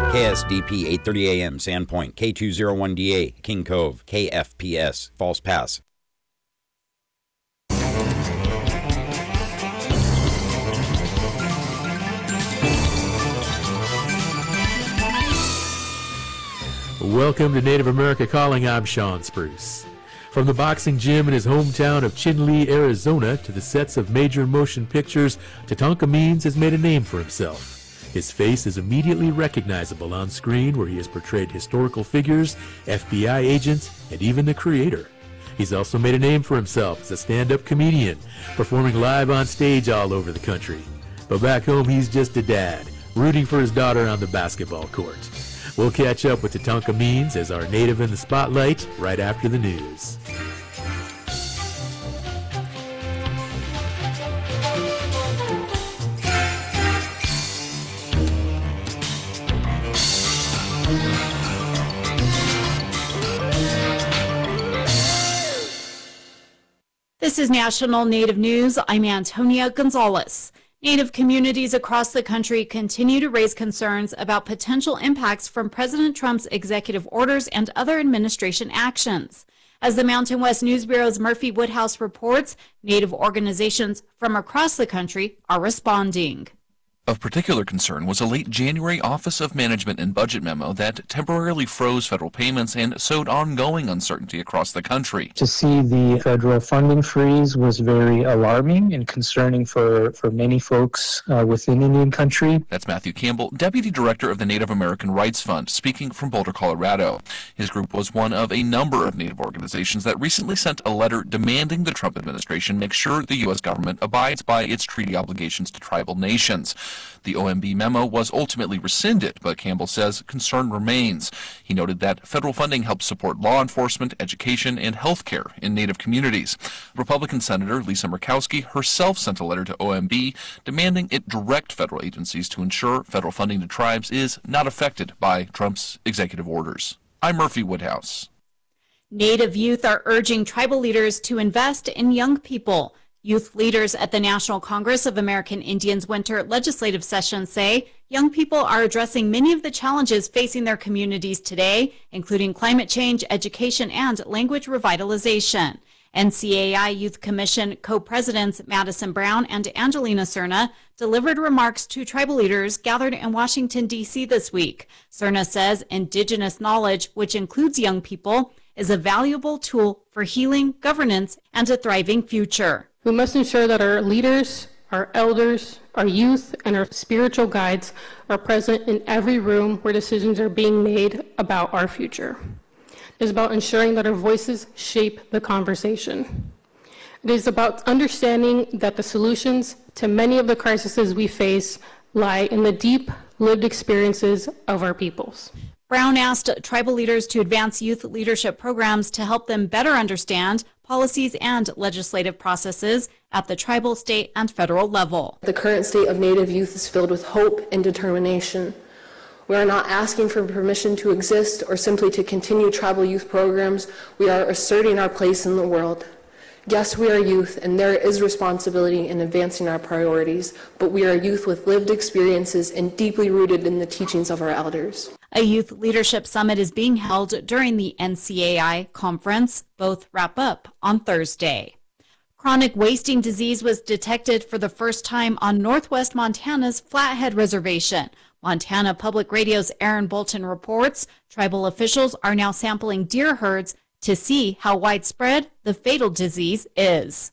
KSDP 8:30 a.m. Sandpoint, K201DA King Cove, KFPS False Pass. Welcome to Native America Calling. I'm Sean Spruce. From the boxing gym in his hometown of Chinle, Arizona, to the sets of major motion pictures, Tatanka Means has made a name for himself. His face is immediately recognizable on screen, where he has portrayed historical figures, FBI agents, and even the creator. He's also made a name for himself as a stand-up comedian, performing live on stage all over the country. But back home, he's just a dad, rooting for his daughter on the basketball court. We'll catch up with Tatanka Means as our Native in the Spotlight right after the news. This is National Native News. I'm Antonia Gonzalez. Native communities across the country continue to raise concerns about potential impacts from President Trump's executive orders and other administration actions. As the Mountain West News Bureau's Murphy Woodhouse reports, Native organizations from across the country are responding. Of particular concern was a late January Office of Management and Budget memo that temporarily froze federal payments and sowed ongoing uncertainty across the country. To see the federal funding freeze was very alarming and concerning for many folks within Indian country. That's Matthew Campbell, Deputy Director of the Native American Rights Fund, speaking from Boulder, Colorado. His group was one of a number of Native organizations that recently sent a letter demanding the Trump administration make sure the U.S. government abides by its treaty obligations to tribal nations. The OMB memo was ultimately rescinded, but Campbell says concern remains. He noted that federal funding helps support law enforcement, education, and health care in Native communities. Republican Senator Lisa Murkowski herself sent a letter to OMB demanding it direct federal agencies to ensure federal funding to tribes is not affected by Trump's executive orders. I'm Murphy Woodhouse. Native youth are urging tribal leaders to invest in young people. Youth leaders at the National Congress of American Indians Winter Legislative Session say young people are addressing many of the challenges facing their communities today, including climate change, education, and language revitalization. NCAI Youth Commission co-presidents Madison Brown and Angelina Cerna delivered remarks to tribal leaders gathered in Washington, D.C. this week. Cerna says Indigenous knowledge, which includes young people, is a valuable tool for healing, governance, and a thriving future. We must ensure that our leaders, our elders, our youth, and our spiritual guides are present in every room where decisions are being made about our future. It is about ensuring that our voices shape the conversation. It is about understanding that the solutions to many of the crises we face lie in the deep lived experiences of our peoples. Brown asked tribal leaders to advance youth leadership programs to help them better understand policies and legislative processes at the tribal, state, and federal level. The current state of Native youth is filled with hope and determination. We are not asking for permission to exist or simply to continue tribal youth programs. We are asserting our place in the world. Yes, we are youth, and there is responsibility in advancing our priorities, but we are youth with lived experiences and deeply rooted in the teachings of our elders. A youth leadership summit is being held during the NCAI conference. Both wrap up on Thursday. Chronic wasting disease was detected for the first time on Northwest Montana's Flathead Reservation. Montana Public Radio's Aaron Bolton reports tribal officials are now sampling deer herds to see how widespread the fatal disease is.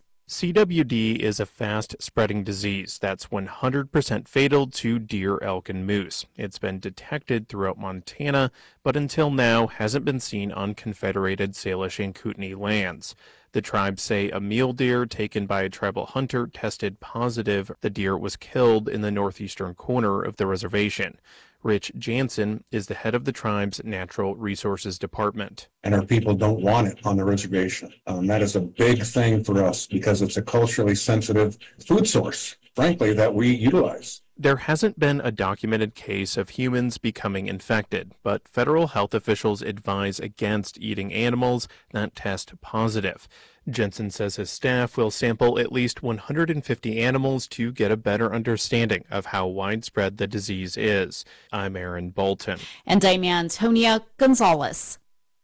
CWD is a fast-spreading disease that's 100% fatal to deer, elk, and moose. It's been detected throughout Montana, but until now hasn't been seen on Confederated Salish and Kootenai lands. The tribes say a mule deer taken by a tribal hunter tested positive. The deer was killed in the northeastern corner of the reservation. Rich Jansen is the head of the tribe's Natural Resources Department. And our people don't want it on the reservation. That is a big thing for us because it's a culturally sensitive food source frankly, that we utilize. There hasn't been a documented case of humans becoming infected, but federal health officials advise against eating animals that test positive. Jensen says his staff will sample at least 150 animals to get a better understanding of how widespread the disease is. I'm Aaron Bolton. And I'm Antonia Gonzalez.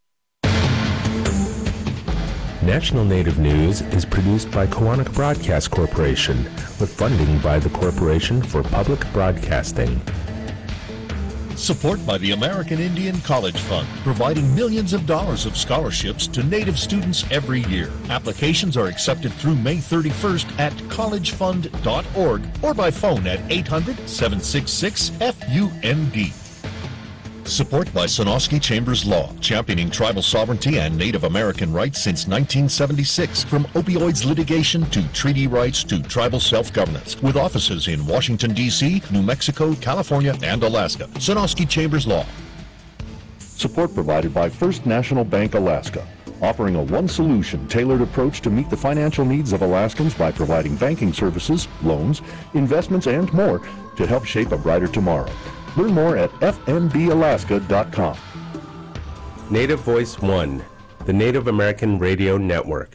National Native News is produced by Koahnic Broadcast Corporation with funding by the Corporation for Public Broadcasting. Support by the American Indian College Fund, providing millions of dollars of scholarships to Native students every year. Applications are accepted through May 31st at collegefund.org or by phone at 800-766-FUND. Support by Sonosky Chambers Law, championing tribal sovereignty and Native American rights since 1976. From opioids litigation to treaty rights to tribal self-governance. With offices in Washington, D.C., New Mexico, California, and Alaska. Sonosky Chambers Law. Support provided by First National Bank Alaska, offering a one-solution tailored approach to meet the financial needs of Alaskans by providing banking services, loans, investments, and more to help shape a brighter tomorrow. Learn more at fnbalaska.com. Native Voice One, the Native American Radio Network.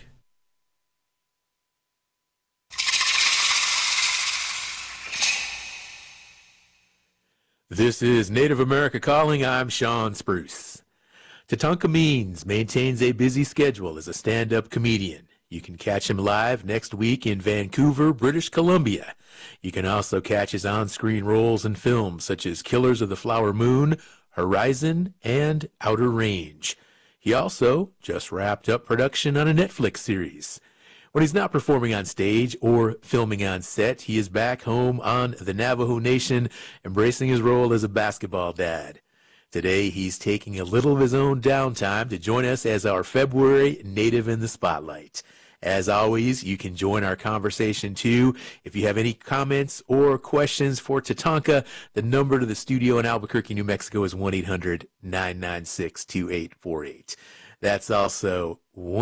This is Native America Calling. I'm Sean Spruce. Tatanka Means maintains a busy schedule as a stand-up comedian. You can catch him live next week in Vancouver, British Columbia. You can also catch his on-screen roles in films such as Killers of the Flower Moon, Horizon, and Outer Range. He also just wrapped up production on a Netflix series. When he's not performing on stage or filming on set, he is back home on the Navajo Nation, embracing his role as a basketball dad. Today, he's taking a little of his own downtime to join us as our February Native in the Spotlight. As always, you can join our conversation too. If you have any comments or questions for Tatanka, the number to the studio in Albuquerque, New Mexico is 1-800-996-2848. That's also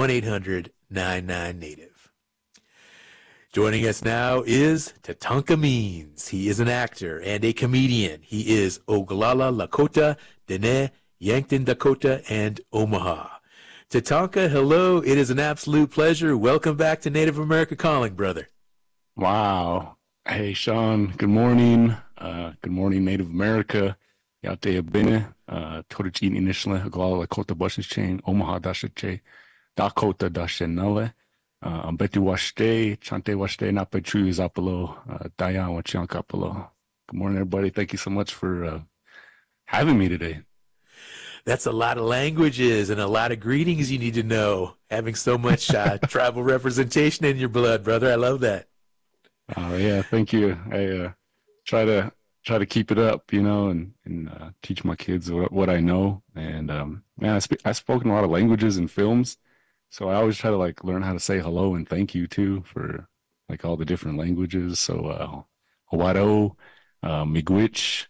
1-800-99-NATIVE. Joining us now is Tatanka Means. He is an actor and a comedian. He is Oglala Lakota, Dene, Yankton Dakota, and Omaha. Tatanka, hello. It is an absolute pleasure. Welcome back to Native America Calling, brother. Wow. Hey, Sean. Good morning. Good morning, Native America. Yate Abene, Torichin Inishla, Oglala Lakota Bushes Chain, Omaha Dashache, Dakota Dashenale. Ambeti Washte, Chante Washte, Napetru Zapalo, Dayan Wachiankapalo. Good morning, everybody. Thank you so much for having me today. That's a lot of languages and a lot of greetings you need to know, having so much tribal representation in your blood, brother. I love that. Oh, yeah. Thank you. I try to keep it up, and teach my kids what I know. And, man, I've spoken a lot of languages and films. So I always try to learn how to say hello and thank you too for all the different languages. So Owado, Miigwech,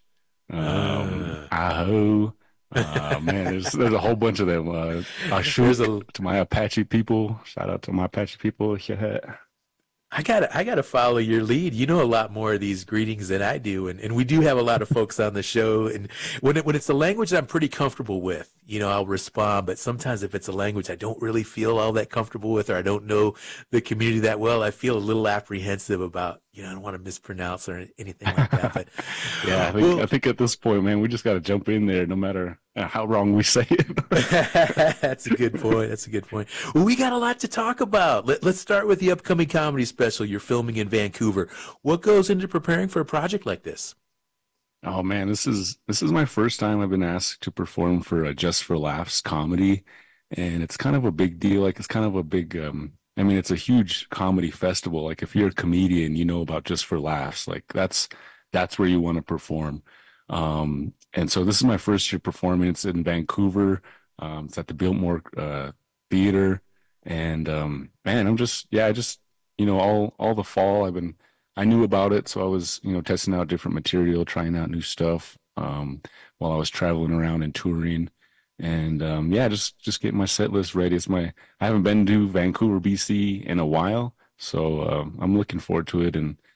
Aho, man, there's a whole bunch of them. Ashuk to my Apache people. Shout out to my Apache people. I gotta follow your lead. You know a lot more of these greetings than I do, and we do have a lot of folks on the show. And when it's a language that I'm pretty comfortable with, I'll respond. But sometimes if it's a language I don't really feel all that comfortable with, or I don't know the community that well, I feel a little apprehensive about. I don't want to mispronounce or anything like that. But yeah, I think at this point, man, we just got to jump in there, no matter how wrong we say it. That's a good point. Well, we got a lot to talk about. Let's start with the upcoming comedy special you're filming in Vancouver. What goes into preparing for a project like this? Oh man, this is my first time I've been asked to perform for a Just for Laughs comedy, and it's kind of a big deal. It's kind of a big. It's a huge comedy festival. If you're a comedian, you know about Just for Laughs. That's where you want to perform. And so this is my first year performing. It's in Vancouver. It's at the Biltmore Theater. And man, all the fall I knew about it, so I was testing out different material, trying out new stuff while I was traveling around and touring. And just getting my set list ready. I haven't been to Vancouver, BC in a while, so I'm looking forward to it. And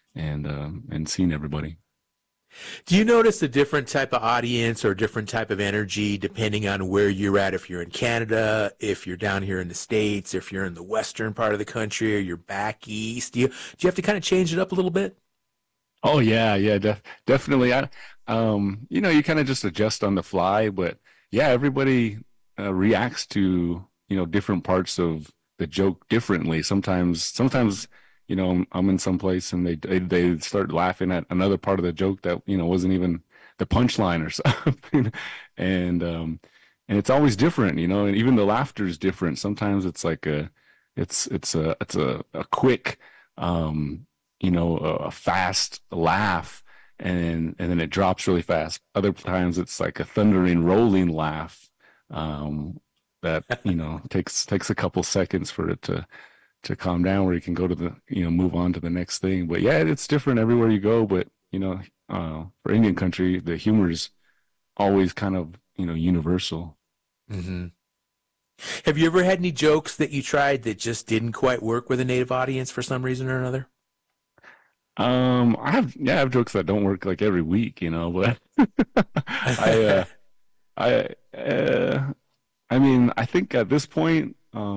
and seeing everybody. Do you notice a different type of audience or different type of energy depending on where you're at? If you're in Canada, if you're down here in the States, if you're in the western part of the country, or you're back east, do you have to kind of change it up a little bit? Oh yeah, definitely. You kind of just adjust on the fly, but yeah, everybody reacts to different parts of the joke differently. Sometimes I'm in some place and they start laughing at another part of the joke that wasn't even the punchline or something, and it's always different, and even the laughter is different. Sometimes it's like it's a quick, a fast laugh, and then it drops really fast. Other times it's like a thundering, rolling laugh that takes a couple seconds for it to calm down, where you can go to move on to the next thing. But yeah, it's different everywhere you go. But for Indian country, the humor is always kind of universal. Mm-hmm. Have you ever had any jokes that you tried that just didn't quite work with a Native audience for some reason or another? I have jokes that don't work like every week, but I think at this point,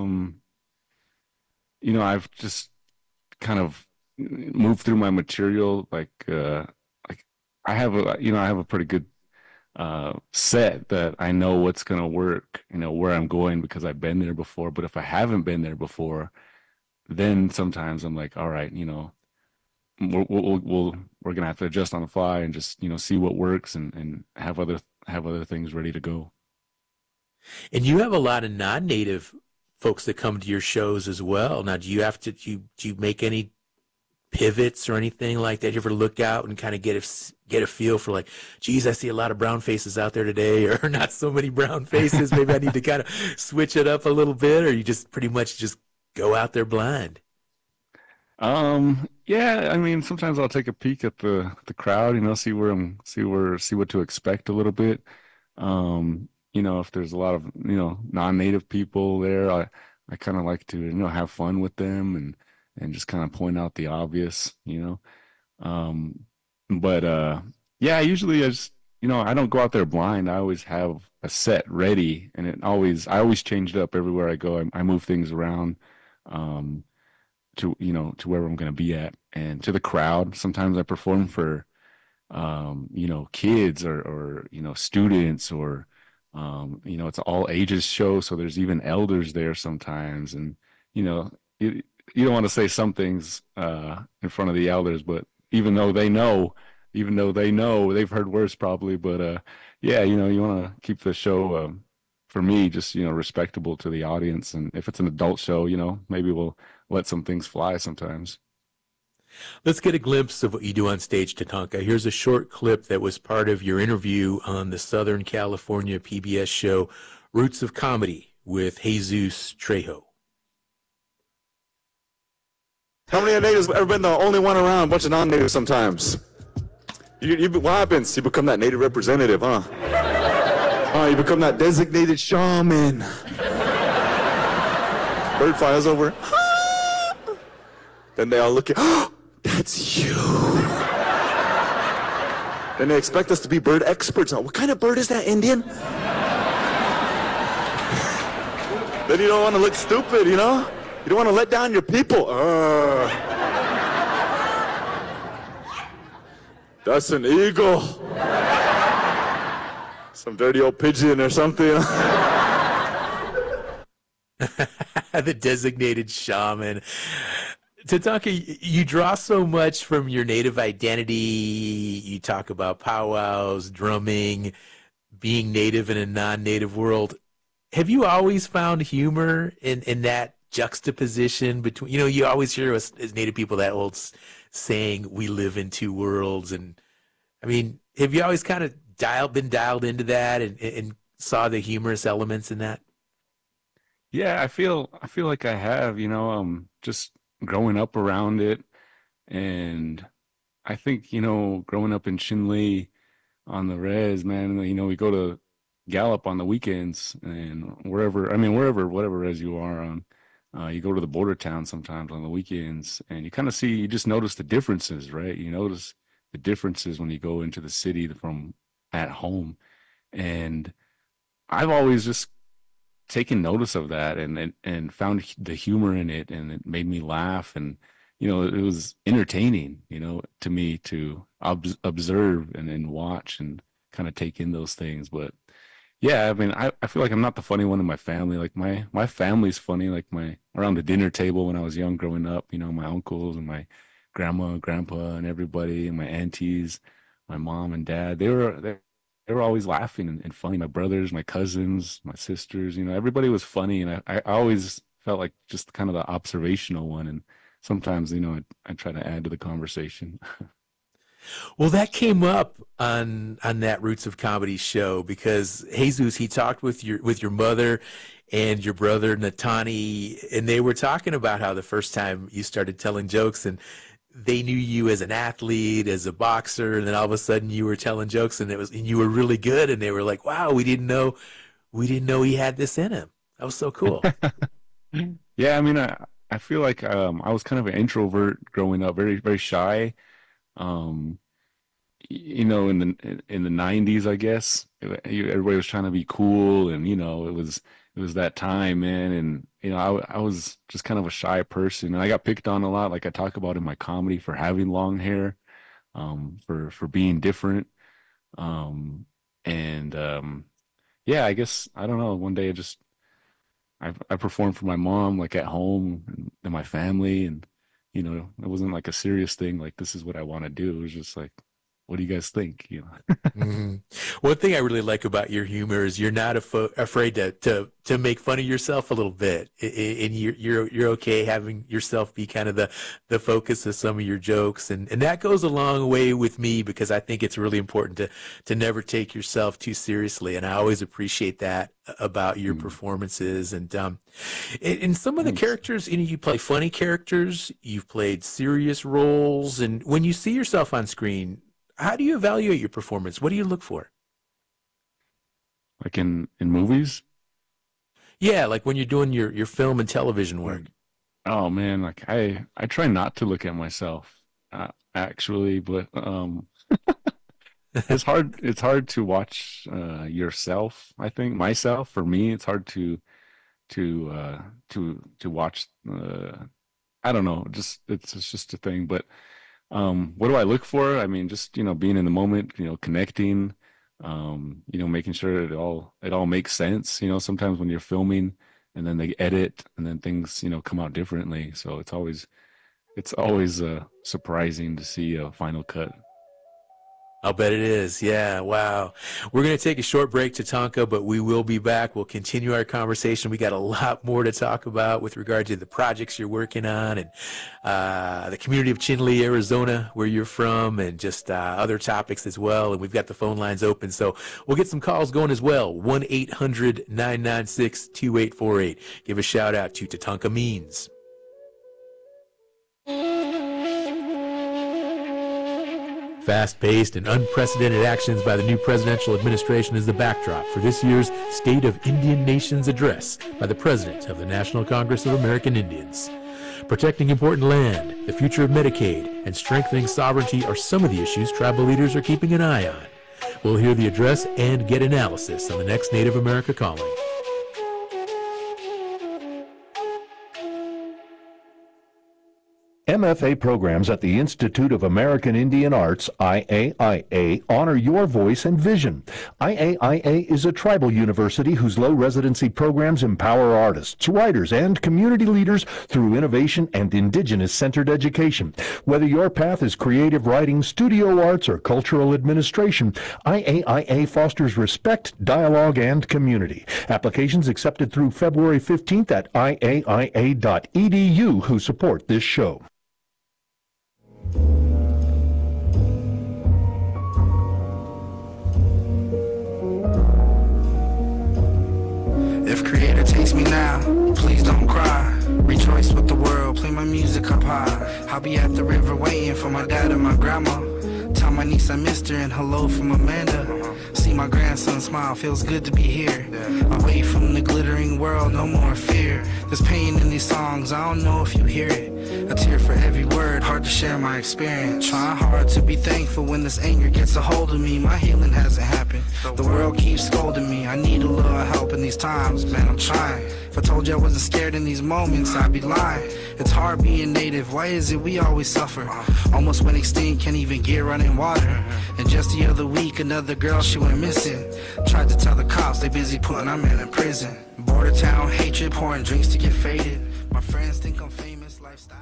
I've just kind of moved through my material. Like I have a pretty good set that I know what's going to work, where I'm going, because I've been there before. But if I haven't been there before, then sometimes I'm like, all right, we're going to have to adjust on the fly and just, see what works and have other things ready to go. And you have a lot of non-native folks that come to your shows as well. Now, do you make any pivots or anything like that? You ever look out and kind of get a feel for like, geez, I see a lot of brown faces out there today, or not so many brown faces. Maybe I need to kind of switch it up a little bit, or you just pretty much just go out there blind? Yeah, I mean, sometimes I'll take a peek at the crowd, see what to expect a little bit. If there's a lot of, non-native people there, I kind of like to, have fun with them and just kind of point out the obvious, But yeah, usually I don't go out there blind. I always have a set ready, and I always change it up everywhere I go. I move things around, to wherever I'm going to be at, and to the crowd. Sometimes I perform for, kids or students, or, it's all ages show. So there's even elders there sometimes. And, you don't want to say some things, in front of the elders, but even though they know, they've heard worse probably. But, yeah, you want to keep the show, for me, just, respectable to the audience. And if it's an adult show, maybe we'll let some things fly sometimes. Let's get a glimpse of what you do on stage, Tatanka. Here's a short clip that was part of your interview on the Southern California PBS show Roots of Comedy with Jesus Trejo. How many natives ever been the only one around? A bunch of non-natives sometimes. What happens? You become that native representative, huh? You become that designated shaman. Bird flies over. Then they all look at, oh, that's you. Then they expect us to be bird experts. What kind of bird is that, Indian? Then you don't want to look stupid, You don't want to let down your people. That's an eagle. Some dirty old pigeon or something. The designated shaman. Tatanka, you draw so much from your native identity. You talk about powwows, drumming, being native in a non-native world. Have you always found humor in that juxtaposition between, you always hear us as native people that old saying, we live in two worlds. And I mean, have you always kind of been dialed into that and saw the humorous elements in that? Yeah, I feel like I have, just growing up around it. And I think, growing up in Chinle on the res, man, we go to Gallup on the weekends and whatever res you are on, You go to the border town sometimes on the weekends, and you just notice the differences, right? You notice the differences when you go into the city from at home. And I've always just taken notice of that and found the humor in it, and it made me laugh. And, it was entertaining, to me to observe and watch and kind of take in those things. But yeah, I mean, I feel like I'm not the funny one in my family. Like my family's funny, like around the dinner table when I was young growing up, my uncles and my grandma and grandpa and everybody and my aunties, my mom and dad, they were always laughing and funny. My brothers, my cousins, my sisters, everybody was funny. And I always felt like just kind of the observational one. And sometimes, I try to add to the conversation. Well, that came up on that Roots of Comedy show because Jesus, he talked with your mother and your brother Natani, and they were talking about how the first time you started telling jokes and they knew you as an athlete, as a boxer, and then all of a sudden you were telling jokes and you were really good, and they were like, "Wow, we didn't know he had this in him." That was so cool. Yeah, I mean, I feel like I was kind of an introvert growing up, very very shy. In the 90s, I guess everybody was trying to be cool, and it was that time, man. And I was just kind of a shy person, and I got picked on a lot, like I talk about in my comedy, for having long hair, for being different, yeah, I guess, I don't know, one day I performed for my mom, like at home and my family, and it wasn't like a serious thing, like this is what I want to do. It was just like, what do you guys think? Mm-hmm. One thing I really like about your humor is you're not afraid to make fun of yourself a little bit, and you're okay having yourself be kind of the focus of some of your jokes, and that goes a long way with me because I think it's really important to never take yourself too seriously, and I always appreciate that about your performances. And in some of the characters, you play funny characters, you've played serious roles, and when you see yourself on screen, how do you evaluate your performance? What do you look for? Like in movies? Yeah, like when you're doing your film and television work. Oh man, like I try not to look at myself, actually, but it's hard to watch yourself. I think myself, for me, it's hard to watch. I don't know, it's just a thing. But what do I look for? I mean, just being in the moment, connecting, making sure it all makes sense. Sometimes when you're filming and then they edit and then things come out differently. So it's always surprising to see a final cut. I'll bet it is. Yeah. Wow. We're going to take a short break, Tatanka, but we will be back. We'll continue our conversation. We got a lot more to talk about with regard to the projects you're working on and the community of Chinle, Arizona, where you're from, and just other topics as well. And we've got the phone lines open, so we'll get some calls going as well. 1-800-996-2848. Give a shout out to Tatanka Means. Fast-paced and unprecedented actions by the new presidential administration is the backdrop for this year's State of Indian Nations address by the President of the National Congress of American Indians. Protecting important land, the future of Medicaid, and strengthening sovereignty are some of the issues tribal leaders are keeping an eye on. We'll hear the address and get analysis on the next Native America Calling. MFA programs at the Institute of American Indian Arts, IAIA, honor your voice and vision. IAIA is a tribal university whose low residency programs empower artists, writers, and community leaders through innovation and indigenous-centered education. Whether your path is creative writing, studio arts, or cultural administration, IAIA fosters respect, dialogue, and community. Applications accepted through February 15th at IAIA.edu, who support this show. If Creator takes me now, please don't cry. Rejoice with the world, play my music up high. I'll be at the river waiting for my dad and my grandma. Tell my niece I missed her and hello from Amanda. See see my grandson smile, feels good to be here. Away from the glittering world, no more fear. There's pain in these songs, I don't know if you hear it. A tear for every word, hard to share my experience. Trying hard to be thankful when this anger gets a hold of me. My healing hasn't happened, the world keeps scolding me. I need a little help in these times, man, I'm trying. If I told you I wasn't scared in these moments, I'd be lying. It's hard being native, why is it we always suffer? Almost went extinct, can't even get running water. And just the other week, another girl, she went missing. Tried to tell the cops, they busy putting our man in prison. Border town, hatred, pouring drinks to get faded. My friends think I'm famous, lifestyles.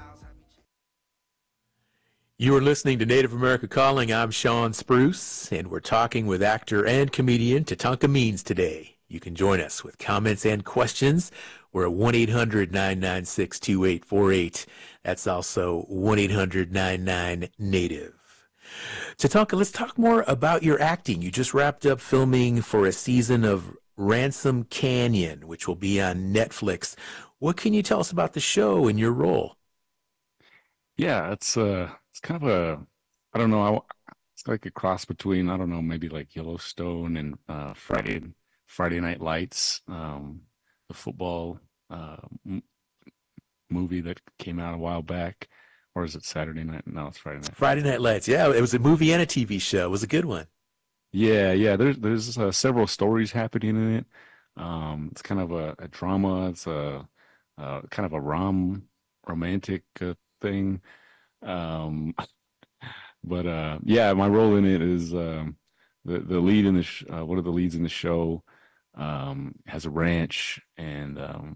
You are listening to Native America Calling. I'm Sean Spruce, and we're talking with actor and comedian Tatanka Means today. You can join us with comments and questions. We're at 1-800-996-2848. That's also 1-800-99-NATIVE. Tatanka, let's talk more about your acting. You just wrapped up filming for a season of Ransom Canyon, which will be on Netflix. What can you tell us about the show and your role? Yeah, it's kind of a, I don't know, it's like a cross between, I don't know, maybe like Yellowstone and Friday Night Lights, the football movie that came out a while back. Or is it Saturday night? No, it's Friday night. Friday Night Lights. Yeah, it was a movie and a TV show. It was a good one. Yeah. There's several stories happening in it. It's kind of a drama. It's a kind of a romantic thing. But yeah, my role in it is the lead in the one of the leads in the show has a ranch, and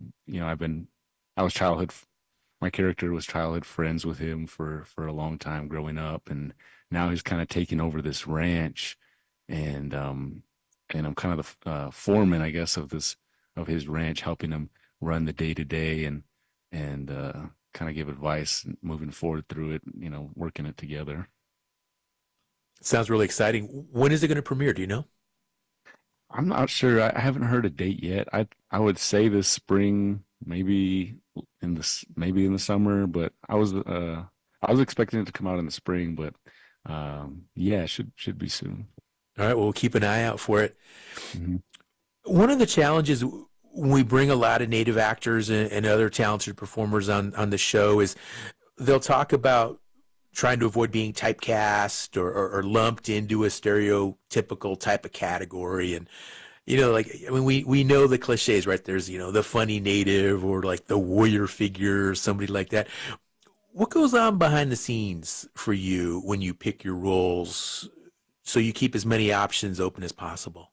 my character was childhood friends with him for a long time growing up, and now he's kind of taking over this ranch, and I'm kind of the foreman, I guess, of his ranch, helping him run the day to day and kind of give advice moving forward through it, working it together. Sounds really exciting. When is it going to premiere? Do you know? I'm not sure. I haven't heard a date yet. I would say this spring, maybe in the summer, but I was expecting it to come out in the spring, but yeah, should be soon. All right, well, we'll keep an eye out for it. Mm-hmm. One of the challenges when we bring a lot of Native actors and other talented performers on the show is they'll talk about trying to avoid being typecast or lumped into a stereotypical type of category. And, we know the cliches, right? There's, the funny Native or like the warrior figure or somebody like that. What goes on behind the scenes for you when you pick your roles so you keep as many options open as possible?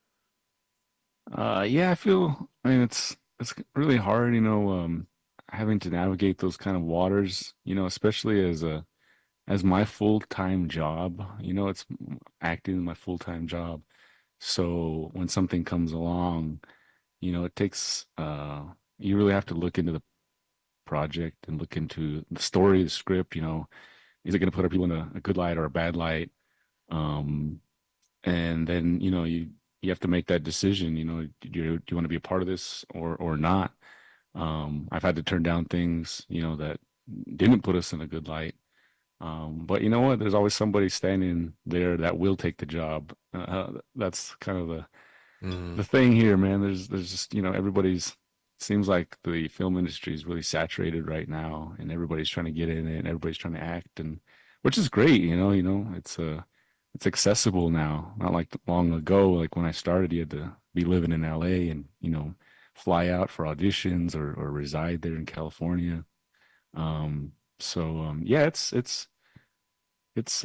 Yeah, it's really hard, having to navigate those kind of waters, especially as my full-time job, it's acting my full-time job. So when something comes along, it takes, you really have to look into the project and look into the story, the script, is it going to put our people in a good light or a bad light? And then, you have to make that decision, do you want to be a part of this or not? I've had to turn down things, that didn't put us in a good light. But you know what? There's always somebody standing there that will take the job. That's kind of the thing here, man. There's just, seems like the film industry is really saturated right now, and everybody's trying to get in it, and everybody's trying to act, and which is great, it's accessible now. Not like long ago, like when I started, you had to be living in LA and, fly out for auditions or reside there in California. Yeah, it's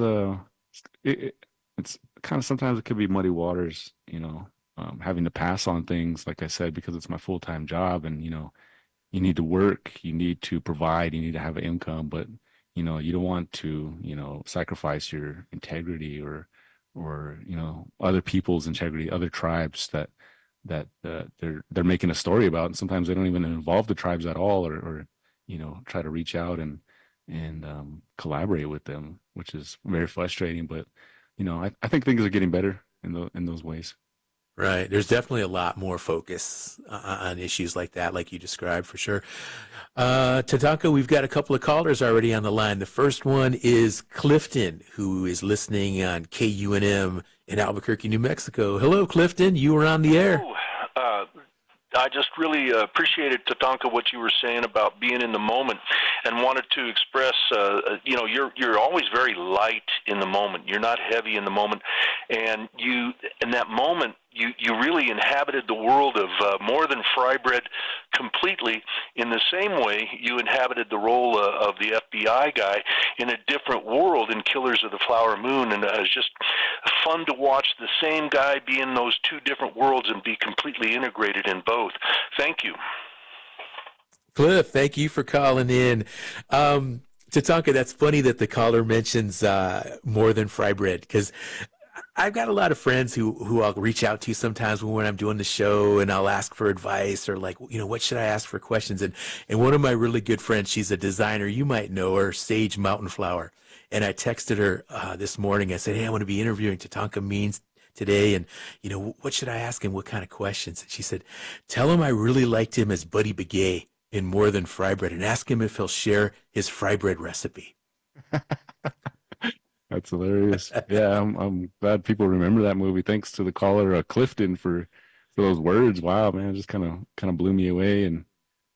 kind of, sometimes it could be muddy waters, having to pass on things, like I said, because it's my full-time job, and, you need to work, you need to provide, you need to have an income, but, you don't want to, sacrifice your integrity or, other people's integrity, other tribes that they're making a story about. And sometimes they don't even involve the tribes at all, or try to reach out and collaborate with them, which is very frustrating. But I think things are getting better in those ways. Right. There's definitely a lot more focus on issues like that, like you described, for sure. Tatanka, we've got a couple of callers already on the line. The first one is Clifton, who is listening on KUNM in Albuquerque, New Mexico. Hello, Clifton. You were on the air. I just really appreciated, Tatanka, what you were saying about being in the moment, and wanted to express, you're always very light in the moment. You're not heavy in the moment, and in that moment, you really inhabited the world of More Than Fry Bread completely. In the same way, you inhabited the role of the FBI guy in a different world in Killers of the Flower Moon, and it was just fun to watch the same guy be in those two different worlds and be completely integrated in both. Thank you. Cliff, thank you for calling in. Tatanka, that's funny that the caller mentions More Than Fry Bread, because I've got a lot of friends who I'll reach out to sometimes when I'm doing the show, and I'll ask for advice or what should I ask for questions? And one of my really good friends, she's a designer, you might know her, Sage Mountain Flower. And I texted her this morning. I said, hey, I want to be interviewing Tatanka Means today. And, what should I ask him? What kind of questions? And she said, tell him I really liked him as Buddy Begay in More Than Fry Bread, and ask him if he'll share his fry bread recipe. That's hilarious. Yeah, I'm glad people remember that movie. Thanks to the caller, Clifton, for those words. Wow, man, it just kind of blew me away. And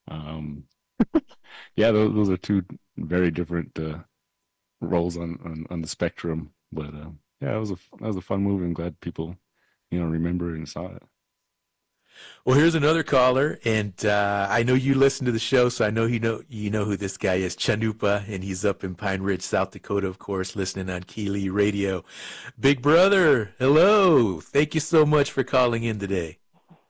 yeah, those are two very different roles on the spectrum. But yeah, that was a fun movie. I'm glad people remember and saw it. Well, here's another caller, and I know you listen to the show, so I know you know who this guy is, Chanupa, and he's up in Pine Ridge, South Dakota, of course, listening on Keeley Radio. Big brother, hello. Thank you so much for calling in today.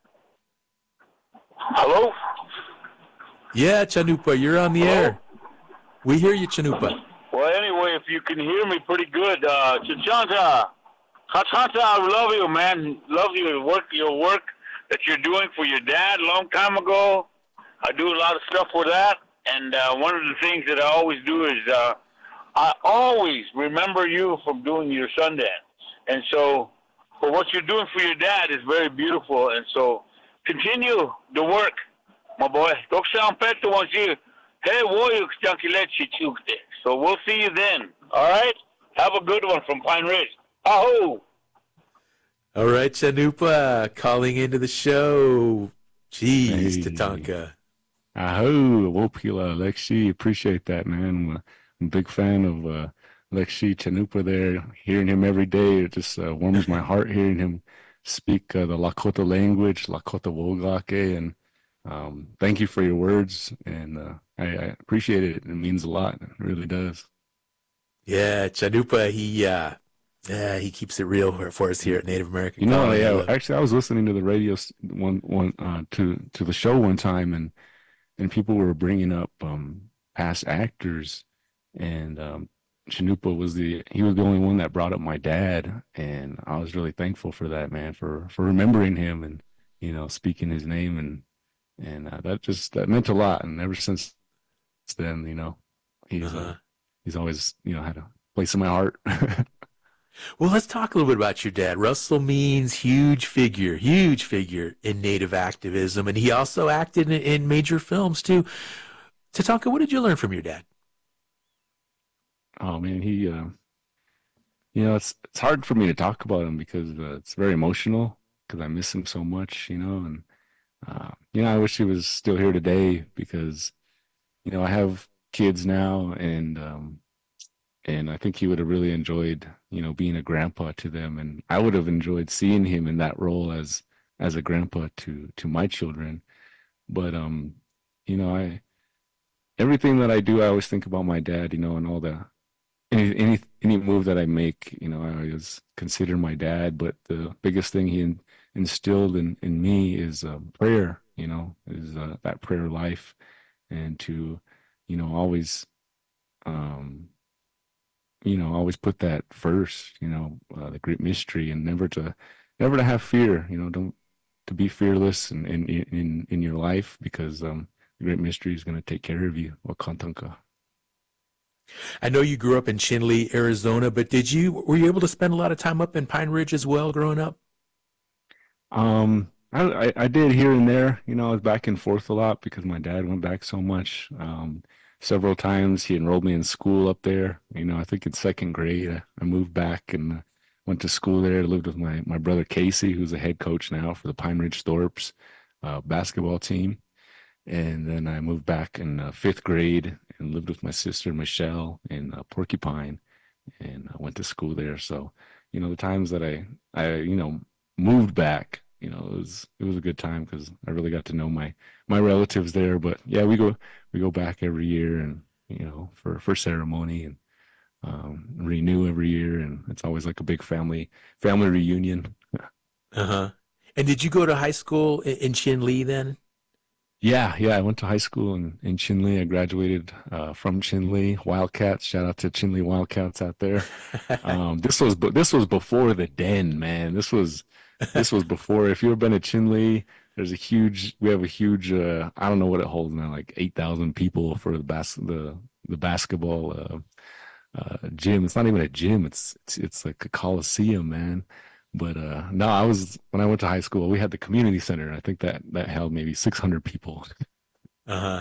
Hello? Yeah, Chanupa, you're on the air. We hear you, Chanupa. Well, anyway, if you can hear me pretty good, Chachanta, I love you, man. Love your work that you're doing for your dad a long time ago. I do a lot of stuff for that, and one of the things that I always do is I always remember you from doing your Sundance. And so for what you're doing for your dad is very beautiful, and so continue the work, my boy. So we'll see you then, all right? Have a good one from Pine Ridge. Aho! All right, Chanupa, calling into the show. Jeez, Tatanka. Aho, Wopila, Lexi, appreciate that, man. I'm a big fan of Lexi Chanupa there. Hearing him every day, it just warms my heart hearing him speak the Lakota language, Lakota Wogake, and thank you for your words, and I appreciate it. It means a lot. It really does. Yeah, Chanupa, he keeps it real for us here at Native American. Actually, I was listening to the radio to the show one time, and people were bringing up past actors, and Chanupa was the only one that brought up my dad, and I was really thankful for that, man, for remembering him and speaking his name, and that meant a lot. And ever since then, he's always had a place in my heart. Well, let's talk a little bit about your dad. Russell Means, huge figure in Native activism, and he also acted in major films too. Tatanka, what did you learn from your dad? Oh man, he, it's hard for me to talk about him because it's very emotional because I miss him so much, and I wish he was still here today because, I have kids now, and I think he would have really enjoyed, being a grandpa to them. And I would have enjoyed seeing him in that role as a grandpa to my children. But, everything that I do, I always think about my dad, and all any move that I make, I always consider my dad. But the biggest thing he instilled in me is prayer, is that prayer life, and to, always, always put that first, the great mystery, and never to have fear, to be fearless in your life, because the great mystery is going to take care of you. Wakantanka. I know you grew up in Chinle, Arizona, but were you able to spend a lot of time up in Pine Ridge as well growing up? I did here and there. I was back and forth a lot because my dad went back so much. Several times he enrolled me in school up there. I think in second grade I moved back, and went to school there, lived with my brother Casey, who's a head coach now for the Pine Ridge Thorps basketball team. And then I moved back in 5th grade and lived with my sister Michelle in Porcupine, and I went to school there. So, the times that I moved back, it was a good time because I really got to know my relatives there. But yeah, we go back every year, and for ceremony, and renew every year, and it's always like a big family reunion. And did you go to high school in Chinle then? Yeah, I went to high school in Chinle. I graduated from Chinle Wildcats. Shout out to Chinle Wildcats out there. This was before the Den, man. This was before. If you've ever been to Chinle, we have a huge I don't know what it holds now, like 8,000 people for the basketball gym. It's not even a gym. It's like a coliseum, man. But no, when I went to high school, we had the community center. I think that held maybe 600 people. Yeah,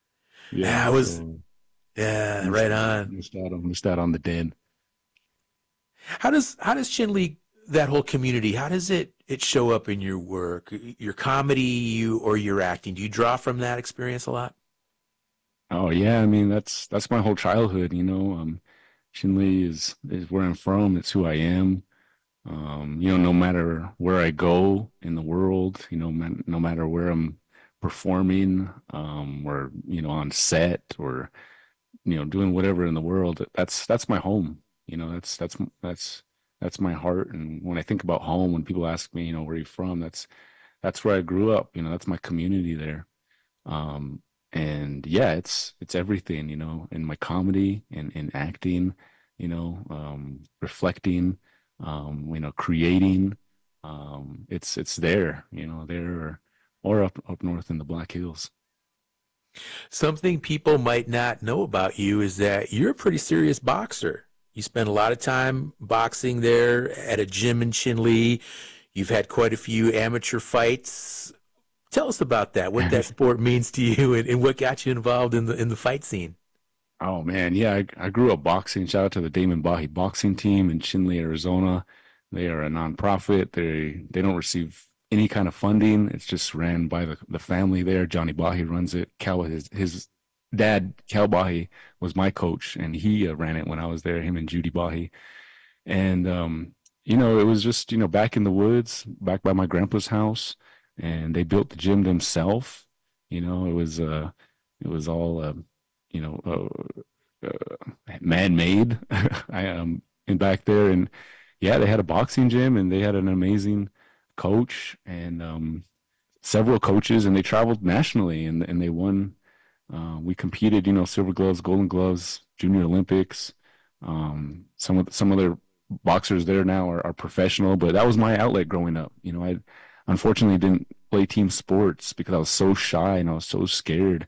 Yeah, right on. Missed out on the Den. How does Chinle, that whole community, how does it show up in your work, your comedy, or your acting? Do you draw from that experience a lot? Oh yeah, I mean that's my whole childhood. Chinle is where I'm from. It's who I am. No matter where I go in the world, no matter where I'm performing, or on set, or doing whatever in the world, that's my home. That's my heart. And when I think about home, when people ask me, where are you from, that's where I grew up. That's my community there. And yeah, it's everything. In my comedy and in acting, reflecting. Creating, it's there, there or up north in the Black Hills. Something people might not know about you is that you're a pretty serious boxer. You spend a lot of time boxing there at a gym in Chinle. You've had quite a few amateur fights. Tell us about that, what that sport means to you, and what got you involved in the fight scene. Oh man, yeah, I grew up boxing. Shout out to the Damon Bahi boxing team in Chinle, Arizona. They are a nonprofit. They don't receive any kind of funding. It's just ran by the family there. Johnny Bahi runs it. His dad, Cal Bahi, was my coach, and he ran it when I was there. Him and Judy Bahi, and it was just back in the woods, back by my grandpa's house, and they built the gym themselves. It was all. Man-made. And back there, and yeah, they had a boxing gym, and they had an amazing coach and several coaches, and they traveled nationally, and they won. We competed, silver gloves, golden gloves, junior Olympics. Some of their boxers there now are professional, but that was my outlet growing up. I unfortunately didn't play team sports because I was so shy and I was so scared.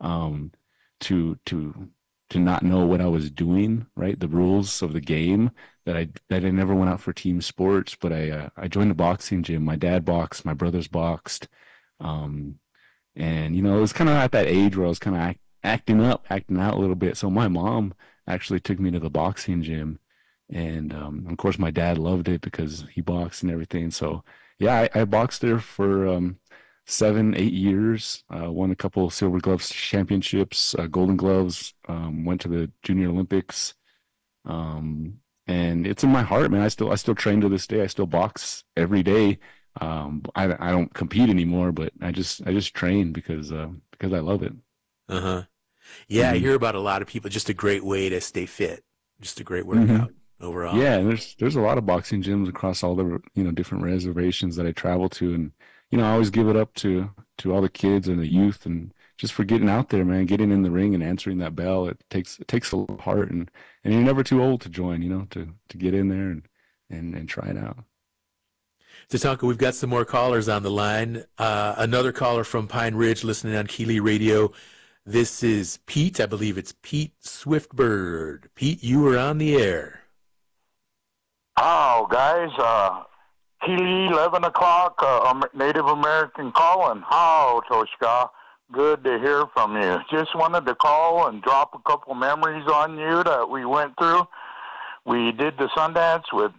To not know what I was doing, right? The rules of the game, that I never went out for team sports, but I joined the boxing gym. My dad boxed, my brothers boxed. And it was kind of at that age where I was kind of acting out a little bit. So my mom actually took me to the boxing gym, and of course my dad loved it because he boxed and everything. So yeah, I boxed there for 7-8 years, won a couple of silver gloves championships, golden gloves, went to the junior Olympics. And it's in my heart, man. I still train to this day. I still box every day. I don't compete anymore, but I just train because I love it. Yeah, I hear about a lot of people. Just a great way to stay fit. Just a great workout overall. Yeah, and there's a lot of boxing gyms across all the different reservations that I travel to, and I always give it up to all the kids and the youth, and just for getting out there, man, getting in the ring and answering that bell. It takes a lot of heart, and you're never too old to join, to get in there and try it out. Tatanka, we've got some more callers on the line. Another caller from Pine Ridge listening on Keeley Radio. This is Pete. I believe it's Pete Swiftbird. Pete, you are on the air. Oh, guys, Keeley, 11 o'clock, Native American calling. How, Toshka? Good to hear from you. Just wanted to call and drop a couple memories on you that we went through. We did the Sundance with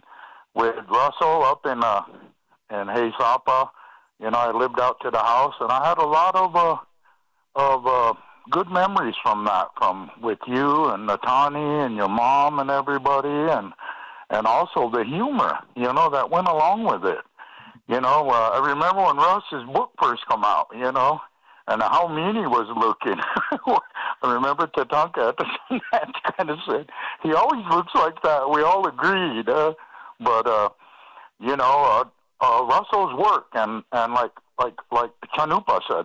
with Russell up in Haysapa. You know, I lived out to the house, and I had a lot of good memories from that, with you and Natani and your mom and everybody, and also the humor, you know, that went along with it. You know, I remember when Russ's book first come out, you know, and how mean he was looking. I remember Tatanka at the kind of said, he always looks like that. We all agreed. But you know, Russell's work, and like Chanupa said,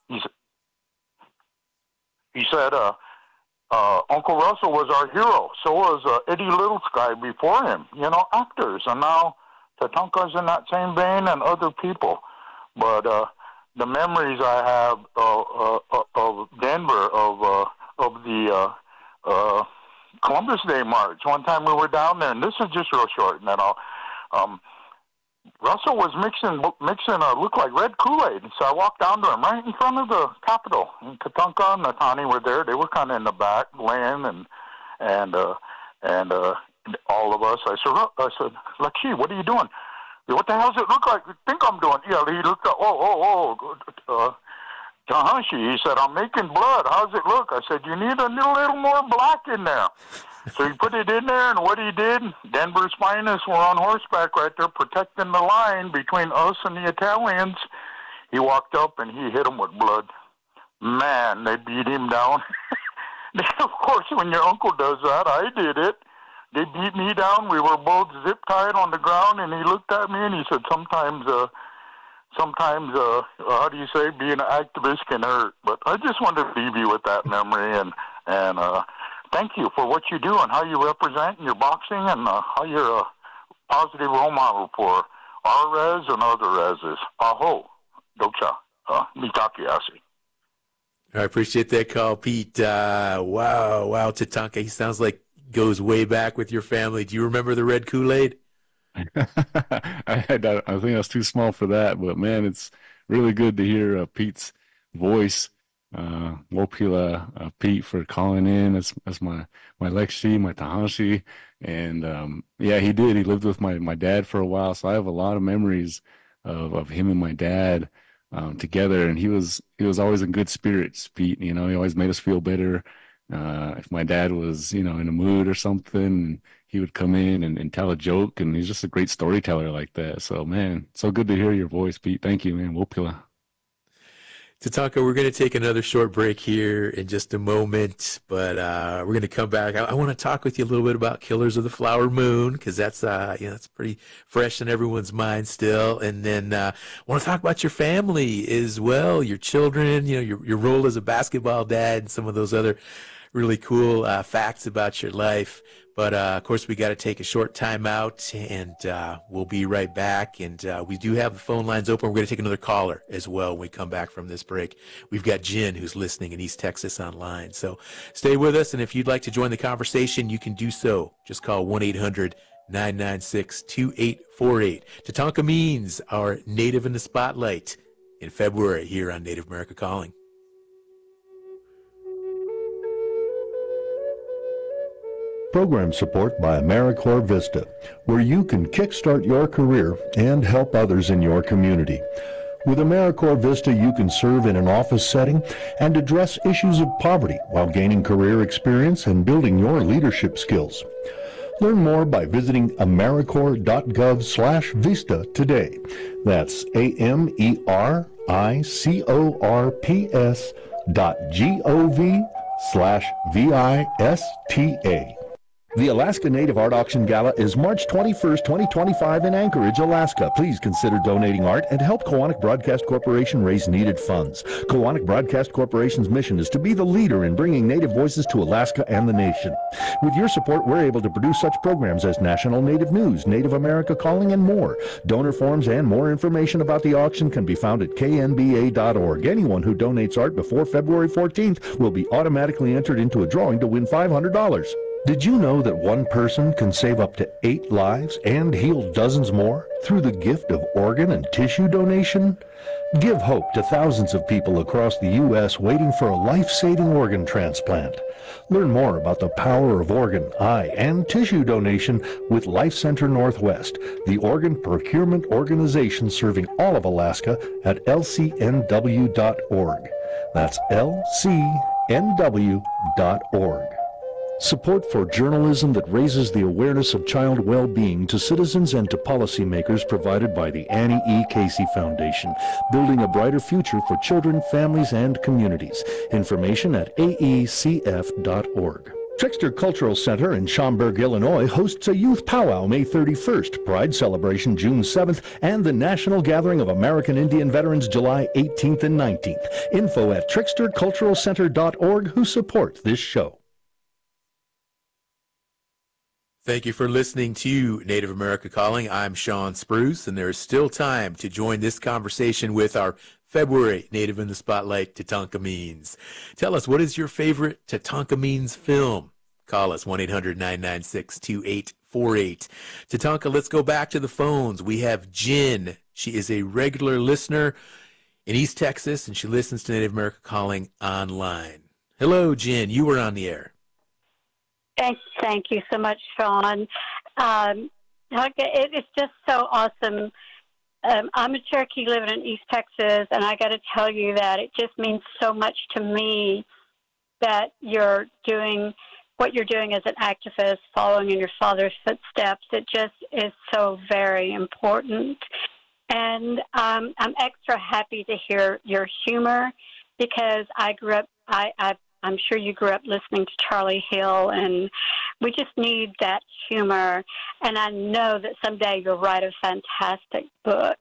he said, Uncle Russell was our hero. So was Eddie Little Sky before him, you know, actors. And now Tatanka's in that same vein and other people. But the memories I have of Denver, of the Columbus Day March. One time we were down there, and this is just real short, and then Russell was mixing looked like red Kool-Aid. So I walked down to him right in front of the Capitol. And Tatanka and Natani were there. They were kind of in the back, Lynn and all of us. I said, Lakshmi, what are you doing? What the hell does it look like? You think I'm doing? Yeah, he looked up. Tahashi, he said, I'm making blood. How's it look? I said, you need a little more black in there. So he put it in there, and what he did, Denver's finest were on horseback right there protecting the line between us and the Italians. He walked up, and he hit them with blood. Man, they beat him down. Of course, when your uncle does that, I did it. They beat me down. We were both zip-tied on the ground, and he looked at me, and he said, sometimes, how do you say, being an activist can hurt. But I just wanted to leave you with that memory, and thank you for what you do and how you represent in your boxing, and how you're a positive role model for our res and other reses. Aho, docha, mitakiasi. I appreciate that call, Pete. Wow, Tatanka. He sounds like goes way back with your family. Do you remember the red Kool-Aid? I think I was too small for that, but man, it's really good to hear Pete's voice. Wopila, Pete, for calling in. That's my Lexi, my Tahashi, and yeah, he did. He lived with my dad for a while, so I have a lot of memories of him and my dad together. And he was always in good spirits, Pete. You know, he always made us feel better. If my dad was, you know, in a mood or something, he would come in and tell a joke, and he's just a great storyteller like that. So, man, so good to hear your voice, Pete. Thank you, man. Wopila. Tatanka, we're going to take another short break here in just a moment, but we're going to come back. I want to talk with you a little bit about Killers of the Flower Moon, because that's that's pretty fresh in everyone's mind still. And then I want to talk about your family as well, your children, you know, your role as a basketball dad, and some of those other really cool facts about your life. But, of course, we got to take a short time out, and we'll be right back. And we do have the phone lines open. We're going to take another caller as well when we come back from this break. We've got Jen, who's listening in East Texas, online. So stay with us, and if you'd like to join the conversation, you can do so. Just call 1-800-996-2848. Tatanka Means, our Native in the Spotlight in February here on Native America Calling. Program support by AmeriCorps Vista, where you can kickstart your career and help others in your community. With AmeriCorps Vista, you can serve in an office setting and address issues of poverty while gaining career experience and building your leadership skills. Learn more by visiting AmeriCorps.gov/Vista today. That's AmeriCorps.gov/VISTA. The Alaska Native Art Auction Gala is March 21st, 2025 in Anchorage, Alaska. Please consider donating art and help Koahnic Broadcast Corporation raise needed funds. Koahnic Broadcast Corporation's mission is to be the leader in bringing Native voices to Alaska and the nation. With your support, we're able to produce such programs as National Native News, Native America Calling, and more. Donor forms and more information about the auction can be found at knba.org. Anyone who donates art before February 14th will be automatically entered into a drawing to win $500. Did you know that one person can save up to 8 lives and heal dozens more through the gift of organ and tissue donation? Give hope to thousands of people across the U.S. waiting for a life-saving organ transplant. Learn more about the power of organ, eye, and tissue donation with Life Center Northwest, the organ procurement organization serving all of Alaska at lcnw.org. That's lcnw.org. Support for journalism that raises the awareness of child well-being to citizens and to policymakers provided by the Annie E. Casey Foundation, building a brighter future for children, families, and communities. Information at aecf.org. Trickster Cultural Center in Schaumburg, Illinois hosts a youth powwow May 31st, Pride Celebration June 7th, and the National Gathering of American Indian Veterans July 18th and 19th. Info at tricksterculturalcenter.org, who support this show. Thank you for listening to Native America Calling. I'm Sean Spruce, and there is still time to join this conversation with our February Native in the Spotlight, Tatanka Means. Tell us, what is your favorite Tatanka Means film? Call us 1-800-996-2848. Tatanka, let's go back to the phones. We have Jen. She is a regular listener in East Texas, and she listens to Native America Calling online. Hello, Jen. You were on the air. Thank you so much, Sean. It's just so awesome. I'm a Cherokee living in East Texas, and I got to tell you that it just means so much to me that you're doing what you're doing as an activist, following in your father's footsteps. It just is so very important. And I'm extra happy to hear your humor, because I grew up, I'm sure you grew up listening to Charlie Hill, and we just need that humor. And I know that someday you'll write a fantastic book.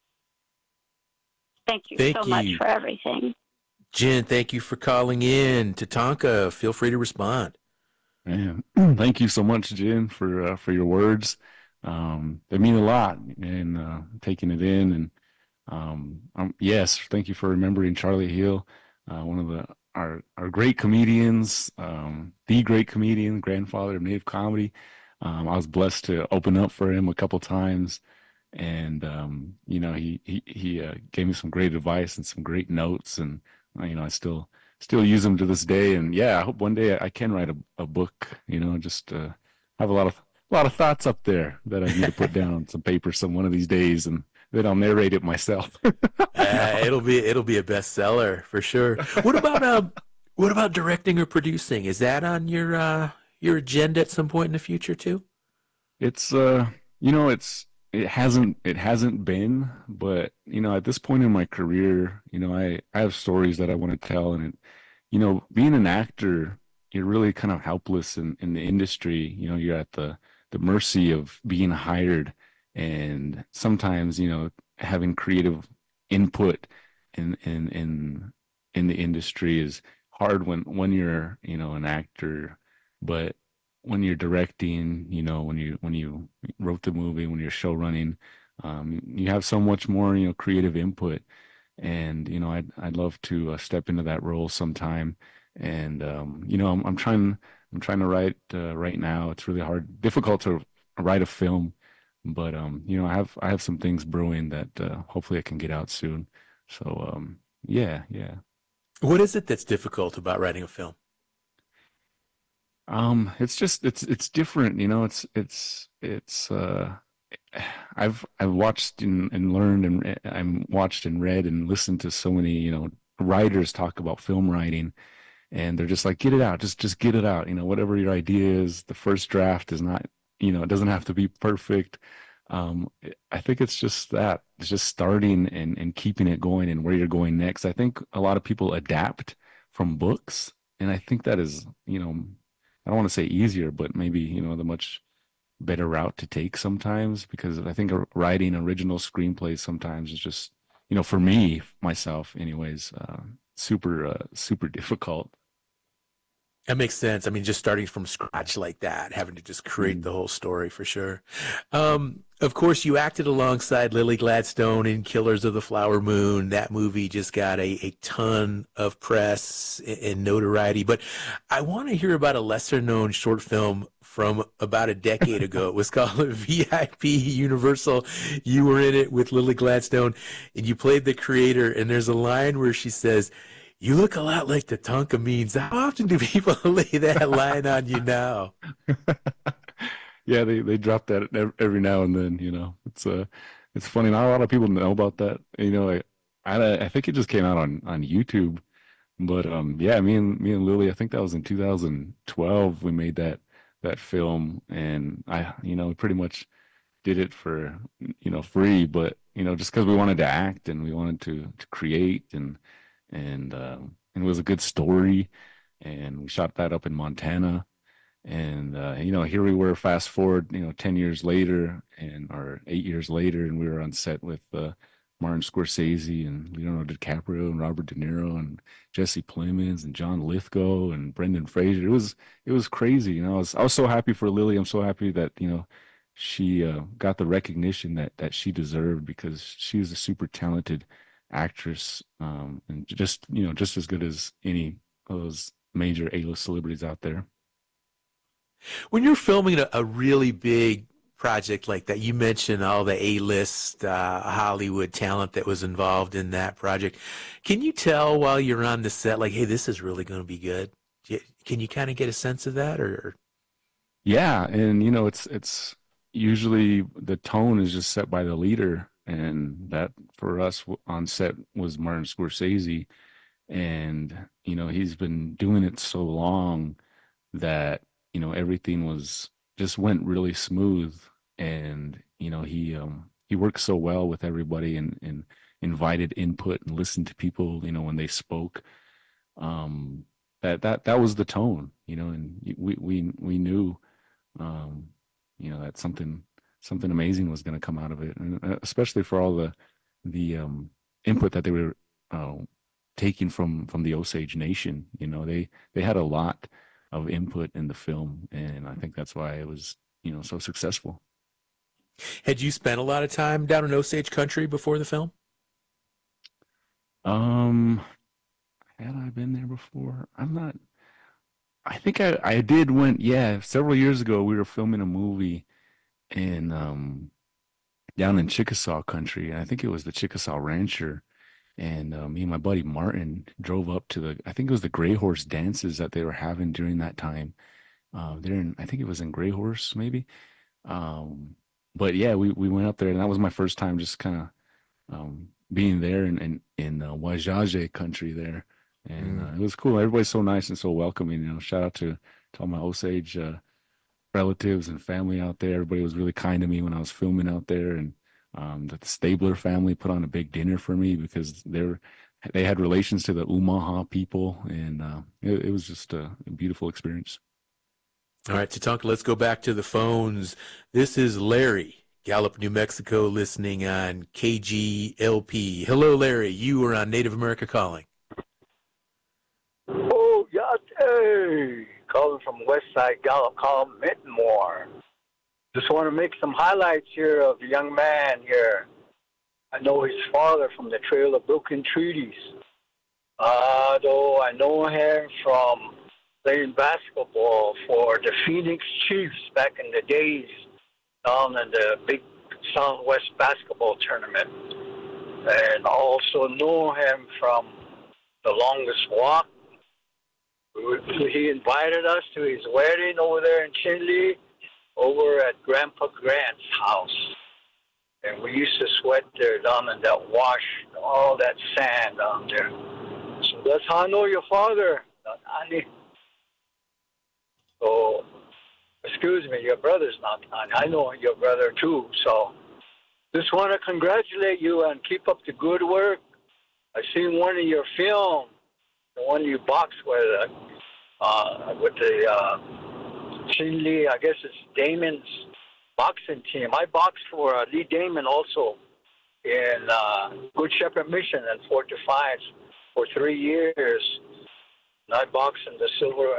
Thank you so much for everything. Jen, thank you for calling in. Tatanka, feel free to respond. Man, thank you so much, Jen, for your words. They mean a lot, and taking it in. And yes, thank you for remembering Charlie Hill, one of our great comedians, the great comedian, grandfather of Native comedy. I was blessed to open up for him a couple times, and he gave me some great advice and some great notes, and I still use them to this day. And yeah, I hope one day I can write a book. Just have a lot of thoughts up there that I need to put down on some paper one of these days, and then I'll narrate it myself. It'll be a bestseller for sure. What about directing or producing? Is that on your agenda at some point in the future too? It's it hasn't been, but at this point in my career, I have stories that I want to tell, and being an actor, you're really kind of helpless in the industry. You're at the mercy of being hired, and sometimes having creative input in the industry is hard when you're an actor. But when you're directing, when you wrote the movie, when you're show running, you have so much more creative input, and I'd love to step into that role sometime. And I'm trying to write right now. It's really difficult to write a film, but I have some things brewing that hopefully I can get out soon. So yeah. What is it that's difficult about writing a film? It's just it's different. I've watched and learned, and I'm watched and read and listened to so many writers talk about film writing, and they're just like, get it out, just get it out. Whatever your idea is, the first draft is not, it doesn't have to be perfect. I think it's just that. It's just starting and keeping it going and where you're going next. I think a lot of people adapt from books, and I think that is, I don't want to say easier, but maybe, the much better route to take sometimes, because I think writing original screenplays sometimes is just, for me, myself anyways, super difficult. That makes sense. I mean, just starting from scratch like that, having to just create the whole story for sure. Of course, you acted alongside Lily Gladstone in Killers of the Flower Moon. That movie just got a ton of press and notoriety. But I want to hear about a lesser-known short film from about a decade ago. It was called VIP Universal. You were in it with Lily Gladstone, and you played the creator. And there's a line where she says, "You look a lot like the Tonka Means." How often do people lay that line on you now? Yeah, they drop that every now and then. You know, it's funny. Not a lot of people know about that. You know, I think it just came out on YouTube. But yeah, me and Lily, I think that was in 2012. We made that film, and I, you know, pretty much did it for, you know, free. But you know, just because we wanted to act and we wanted to create and it was a good story, and we shot that up in Montana, and you know, here we were, fast forward, you know, 10 years later, or 8 years later, and we were on set with Martin Scorsese and Leonardo DiCaprio and Robert De Niro and Jesse Plemons and John Lithgow and Brendan Fraser. It was crazy, you know. I was so happy for Lily. I'm so happy that, you know, she got the recognition that she deserved, because she was a super talented actress, and just, you know, just as good as any of those major A-list celebrities out there. When you're filming a really big project like that, you mentioned all the A-list Hollywood talent that was involved in that project. Can you tell while you're on the set, like, hey, this is really going to be good? Can you kind of get a sense of that, or? Yeah, and you know, it's usually the tone is just set by the leader. And that, for us on set, was Martin Scorsese. And, you know, he's been doing it so long that, you know, everything just went really smooth. And, you know, he worked so well with everybody, and invited input and listened to people, you know, when they spoke. That was the tone, you know, and we knew, you know, that something amazing was going to come out of it, and especially for all the input that they were taking from the Osage Nation. You know, they had a lot of input in the film, and I think that's why it was, you know, so successful. Had you spent a lot of time down in Osage country before the film? Had I been there before? I think I did yeah, several years ago we were filming a movie in down in Chickasaw country, and I think it was the Chickasaw Rancher, and me and my buddy Martin drove up to I think it was the Gray Horse dances that they were having during that time. I think it was in Gray Horse, maybe. But yeah, we went up there, and that was my first time just kind of being there in Wajaje country there, and it was cool. Everybody's so nice and so welcoming. You know, shout out to all my Osage relatives and family out there. Everybody was really kind to me when I was filming out there, and the Stabler family put on a big dinner for me because they had relations to the Umaha people, and it was just a beautiful experience. All right, Tatanka, let's go back to the phones. This is Larry, Gallup, New Mexico, listening on KGLP. Hello, Larry. You are on Native America Calling. Oh, yate! Calling from Westside Gallup, called Mittenmore. Just want to make some highlights here of the young man here. I know his father from the Trail of Broken Treaties. Though I know him from playing basketball for the Phoenix Chiefs back in the days down in the big Southwest basketball tournament. And also know him from the Longest Walk. He invited us to his wedding over there in Chinle, over at Grandpa Grant's house. And we used to sweat there down in that wash, all that sand down there. So that's how I know your father, Ani. So, excuse me, your brother's not Ani. I know your brother too. So, just want to congratulate you and keep up the good work. I seen one of your films, the one you boxed with the Chinle, I guess it's Damon's boxing team. I boxed for Lee Damon also in Good Shepherd Mission and Fort Defiance for 3 years. not boxing, the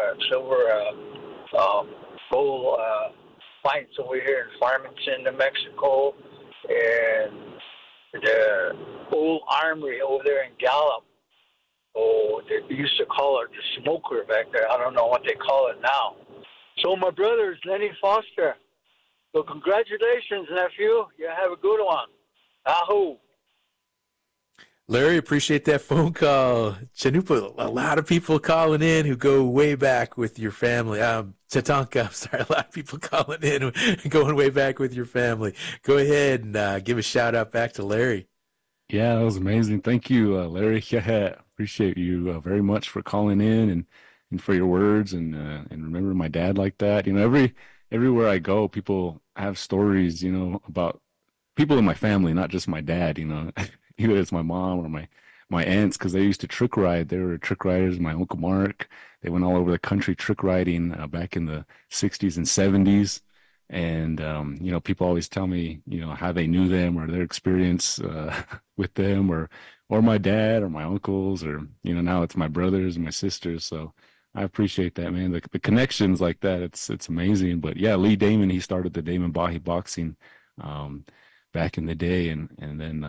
gold fights over here in Farmington, New Mexico, and the old armory over there in Gallup. Oh, they used to call it the smoker back there. I don't know what they call it now. So my brother is Lenny Foster. So congratulations, nephew. You have a good one. Ahoo. Larry, appreciate that phone call. Chanupa, a lot of people calling in who go way back with your family. Tatanka, I'm sorry, a lot of people calling in going way back with your family. Go ahead and give a shout out back to Larry. Yeah, that was amazing. Thank you, Larry. Yeah, appreciate you very much for calling in and for your words and remembering my dad like that. You know, everywhere I go, people have stories, you know, about people in my family, not just my dad, you know. Either it's my mom or my aunts, because they used to trick ride. They were trick riders. My Uncle Mark, they went all over the country trick riding back in the 60s and 70s. And, you know, people always tell me, you know, how they knew them or their experience with them or my dad or my uncles or, you know, now it's my brothers and my sisters. So I appreciate that, man. The connections like that, it's amazing. But yeah, Lee Damon, he started the Damon Bahi boxing back in the day. And then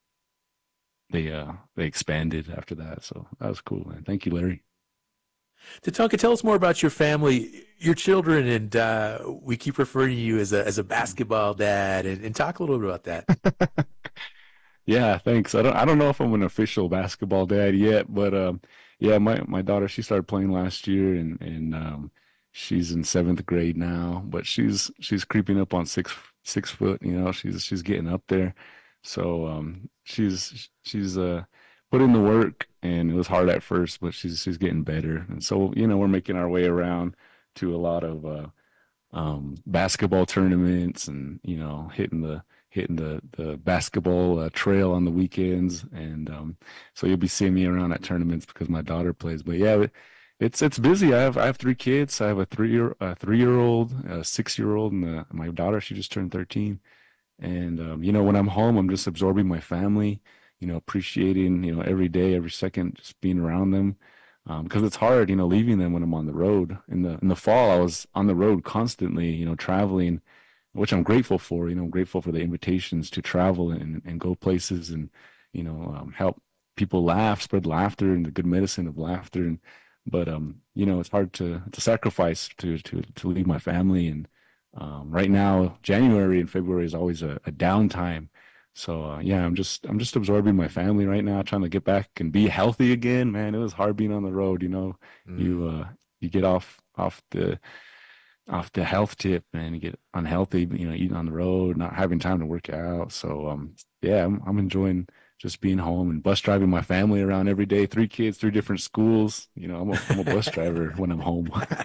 they expanded after that. So that was cool, man. Thank you, Larry. Tatanka, tell us more about your family, your children, and we keep referring to you as a basketball dad, and talk a little bit about that. Yeah, thanks. I don't know if I'm an official basketball dad yet, but yeah, my daughter, she started playing last year, and she's in 7th grade now, but she's creeping up on 6 foot. You know, she's getting up there. So she's put in the work, and it was hard at first, but she's getting better. And so, you know, we're making our way around to a lot of basketball tournaments, and you know, hitting the basketball trail on the weekends. And so you'll be seeing me around at tournaments because my daughter plays. But yeah, it's busy. I have 3 kids. I have a 3-year-old, a 6-year-old, and my daughter, she just turned 13. And, you know, when I'm home, I'm just absorbing my family, you know, appreciating, you know, every day, every second, just being around them. Because it's hard, you know, leaving them when I'm on the road. In the fall, I was on the road constantly, you know, traveling, which I'm grateful for. You know, I'm grateful for the invitations to travel and go places and, you know, help people laugh, spread laughter and the good medicine of laughter. But you know, it's hard to sacrifice to leave my family. And right now, January and February is always a downtime. So yeah, I'm just absorbing my family right now, trying to get back and be healthy again. Man, it was hard being on the road. You know, you get off the health tip, and you get unhealthy. You know, eating on the road, not having time to work out. So yeah, I'm enjoying just being home and bus driving my family around every day. 3 kids, 3 different schools. You know, I'm a bus driver when I'm home.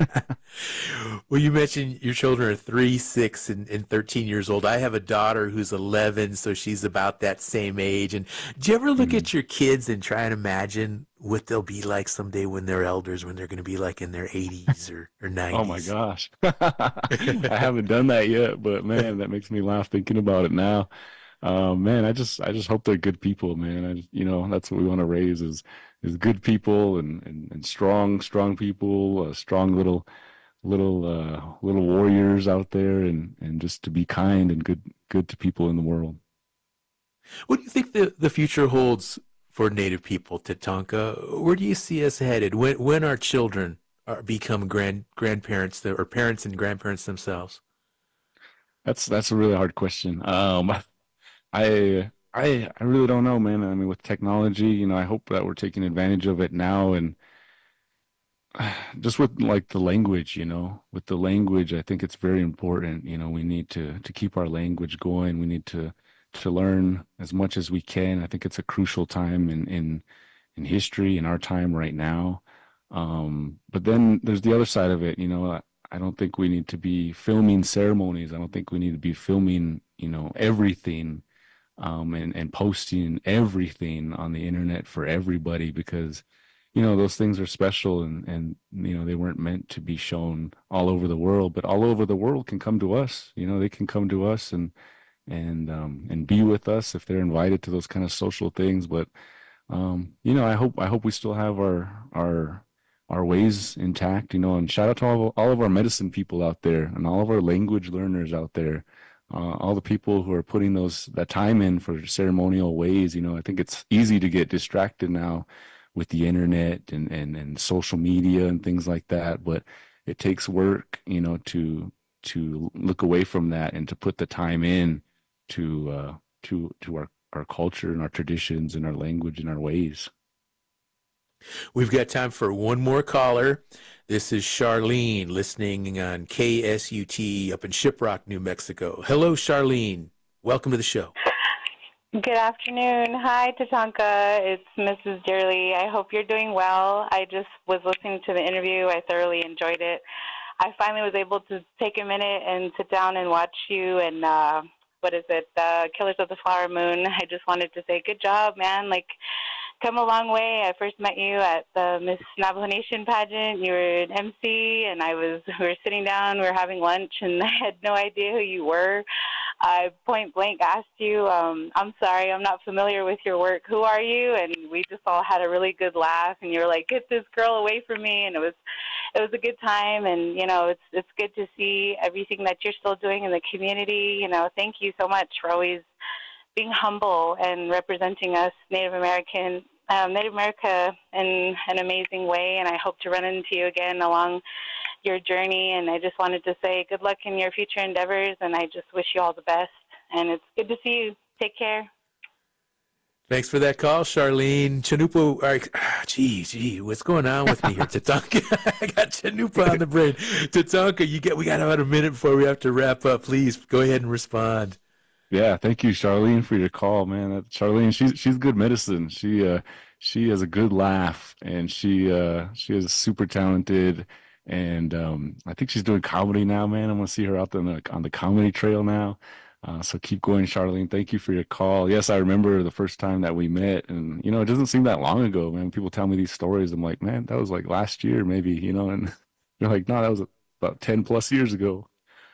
Well, you mentioned your children are 3, 6, and 13 years old. I have a daughter who's 11, so she's about that same age. And do you ever look at your kids and try and imagine what they'll be like someday when they're elders, when they're going to be like in their 80s or 90s? Oh my gosh. I haven't done that yet, but man, that makes me laugh thinking about it now. Man, I just hope they're good people, man. You know, that's what we want to raise is good people and strong people, strong little warriors out there, and just to be kind and good to people in the world. What do you think the future holds for Native people, Tatanka? Where do you see us headed when our children become grandparents or parents and grandparents themselves? That's a really hard question. I really don't know, man. I mean, with technology, you know, I hope that we're taking advantage of it now, and just with like the language, you know, with the language, I think it's very important. You know, we need to keep our language going. We need to learn as much as we can. I think it's a crucial time in history, in our time right now. But then there's the other side of it. You know, I don't think we need to be filming ceremonies. I don't think we need to be filming, you know, everything. And posting everything on the internet for everybody, because, you know, those things are special and, you know, they weren't meant to be shown all over the world, but all over the world can come to us. You know, they can come to us and be with us if they're invited to those kind of social things. But, you know, I hope we still have our our ways intact, and shout out to all of our medicine people out there and all of our language learners out there, all the people who are putting that time in for ceremonial ways. I think it's easy to get distracted now with the internet and social media and things like that, but it takes work, to look away from that and to put the time in to our culture and our traditions and our language and our ways. We've got time for one more caller. This is Charlene, listening on KSUT up in Shiprock, New Mexico. Hello, Charlene. Welcome to the show. Good afternoon. Hi, Tatanka. It's Mrs. Dearly. I hope you're doing well. I just was listening to the interview. I thoroughly enjoyed it. I finally was able to take a minute and sit down and watch you and Killers of the Flower Moon. I just wanted to say good job, man. Come a long way. I first met you at the Miss Navajo Nation pageant. You were an MC, and we were sitting down, we were having lunch, and I had no idea who you were. I point blank asked you, I'm sorry, I'm not familiar with your work. Who are you? And we just all had a really good laugh, and you were like, get this girl away from me, and it was a good time, and, it's good to see everything that you're still doing in the community. Thank you so much for always being humble and representing us Native America in an amazing way, and I hope to run into you again along your journey. And I just wanted to say good luck in your future endeavors, and I just wish you all the best, and it's good to see you. Take care. Thanks for that call, Charlene. Chanupa, what's going on with me here? Tatanka, I got Chanupa on the brain. Tatanka, we got about a minute before we have to wrap up. Please go ahead and respond. Yeah, thank you, Charlene, for your call, man. Charlene, she's good medicine. She has a good laugh, and she is super talented. And I think she's doing comedy now, man. I'm gonna see her out on the comedy trail now. So keep going, Charlene. Thank you for your call. Yes, I remember the first time that we met, and it doesn't seem that long ago, man. People tell me these stories. I'm like, man, that was like last year, maybe, and they're like, no, that was about 10 plus years ago.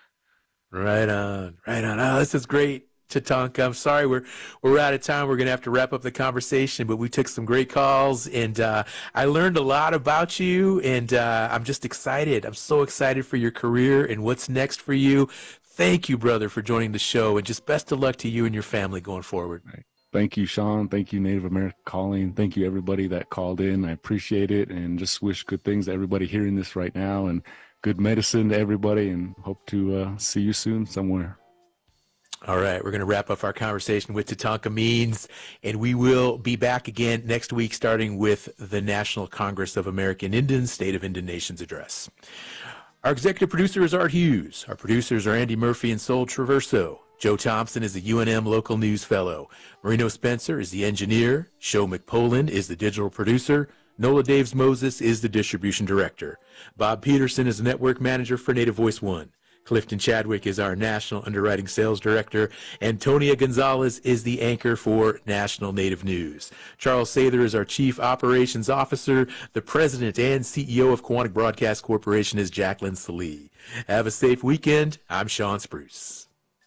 Right on. Oh, this is great, Tatanka. I'm sorry we're out of time. We're going to have to wrap up the conversation, but we took some great calls, and I learned a lot about you, and I'm just excited. I'm so excited for your career and what's next for you. Thank you, brother, for joining the show, and just best of luck to you and your family going forward. Right. Thank you, Sean. Thank you, Native America Calling. Thank you, everybody that called in. I appreciate it, and just wish good things to everybody hearing this right now, and good medicine to everybody, and hope to see you soon somewhere. All right, we're going to wrap up our conversation with Tatanka Means, and we will be back again next week, starting with the National Congress of American Indians State of Indian Nations Address. Our executive producer is Art Hughes. Our producers are Andy Murphy and Sol Traverso. Joe Thompson is the UNM Local News Fellow. Marino Spencer is the engineer. Sho McPoland is the digital producer. Nola Daves Moses is the distribution director. Bob Peterson is the network manager for Native Voice One. Clifton Chadwick is our national underwriting sales director. Antonia Gonzalez is the anchor for National Native News. Charles Sather is our chief operations officer. The president and CEO of Quantic Broadcast Corporation is Jacqueline Salee. Have a safe weekend. I'm Sean Spruce.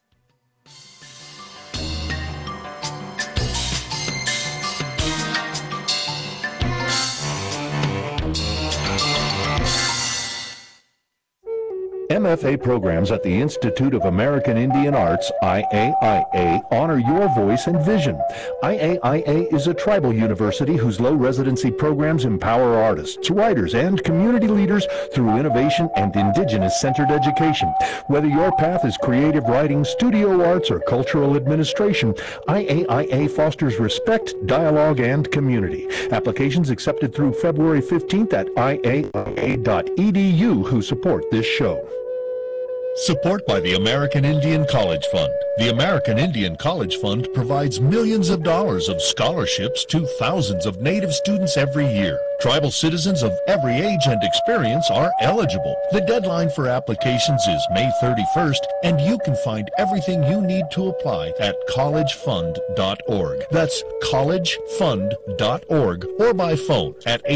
MFA programs at the Institute of American Indian Arts, IAIA, honor your voice and vision. IAIA is a tribal university whose low residency programs empower artists, writers, and community leaders through innovation and indigenous-centered education. Whether your path is creative writing, studio arts, or cultural administration, IAIA fosters respect, dialogue, and community. Applications accepted through February 15th at IAIA.edu, who support this show. Support by the American Indian College Fund. The American Indian College Fund provides millions of dollars of scholarships to thousands of Native students every year. Tribal citizens of every age and experience are eligible. The deadline for applications is May 31st, and you can find everything you need to apply at collegefund.org. That's collegefund.org, or by phone at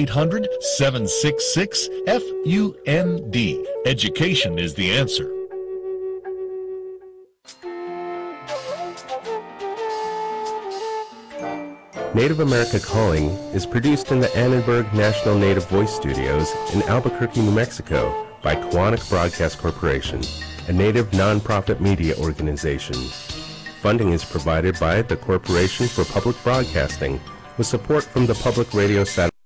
800-766-FUND. Education is the answer. Native America Calling is produced in the Annenberg National Native Voice Studios in Albuquerque, New Mexico by Koahnic Broadcast Corporation, a Native nonprofit media organization. Funding is provided by the Corporation for Public Broadcasting with support from the Public Radio Satellite.